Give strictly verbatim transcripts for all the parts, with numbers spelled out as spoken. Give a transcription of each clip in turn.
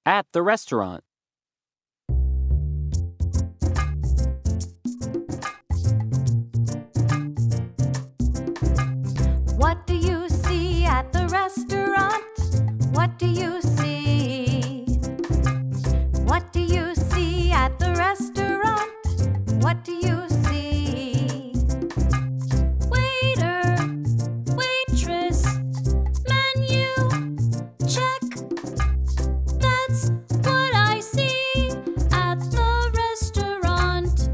At the restaurant. What do you see at the restaurant? What do you see? What do you see at the restaurant? What do you see? Waiter, waitress, menu, check. That's what I see at the restaurant.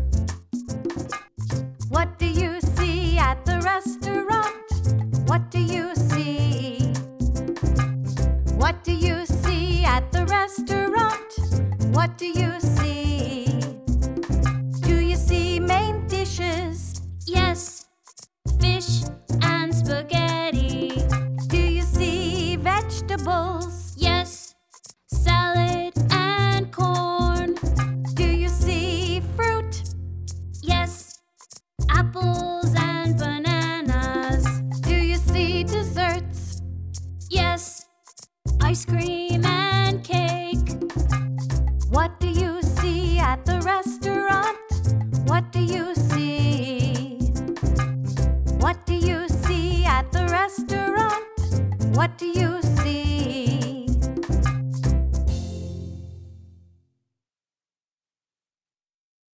What do you see at the restaurant? What do you see? What do you see at the restaurant? What do you see? Do you see main dishes? Yes, fish and spaghetti. Do you see vegetables? Yes, salad and corn. Do you see fruit? Yes, apples and bananas. Do you see desserts? Yes, ice cream and cake. What do you see at the restaurant? What do you see? What do you see at the restaurant? What do you